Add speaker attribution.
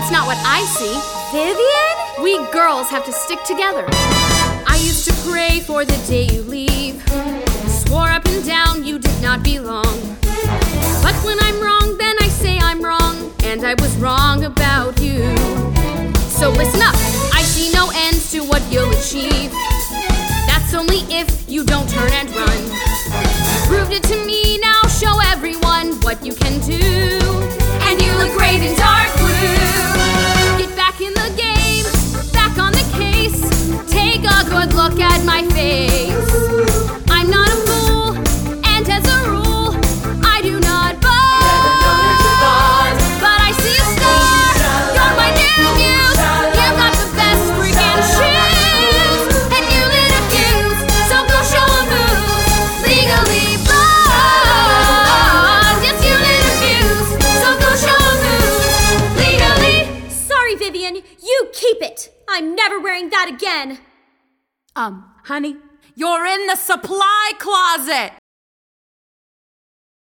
Speaker 1: that's not what I see.
Speaker 2: Vivian?
Speaker 1: We girls have to stick together. I used to pray for the day you leave. Swore up and down you did not belong. But when I'm wrong, then I say I'm wrong, and I was wrong about you. So listen up, I see no end to what you'll achieve. That's only if you don't turn and run. You proved it to me, now show everyone what you can do. And you look great in dark blue. Get back in the game, back on the case. Take a good look at my face. I'm not a fool, and as a rule, I do not buzz. But I see a star, you're my new muse. You've got the best freaking shoes. And you lit a fuse, so go show 'em who's legally blonde. Yes, you lit a fuse, so go show 'em who's legally.
Speaker 2: Sorry, Vivian. You keep it. I'm never wearing that again.
Speaker 3: Honey, you're in the supply closet.